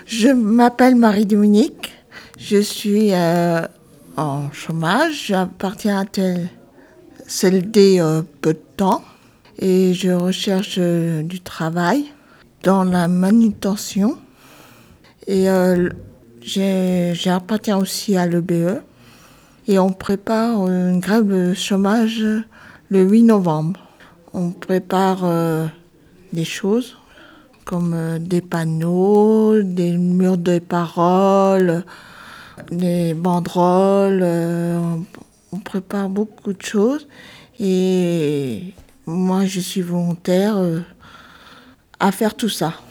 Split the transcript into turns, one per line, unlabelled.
Je m'appelle Marie-Dominique, je suis en chômage, j'appartiens à CLD peu de temps et je recherche du travail dans la manutention et j'appartiens aussi à l'EBE et on prépare une grève de chômage le 8 novembre. On prépare des choses comme des panneaux, des murs de parole, des banderoles. On prépare beaucoup de choses et moi je suis volontaire à faire tout ça.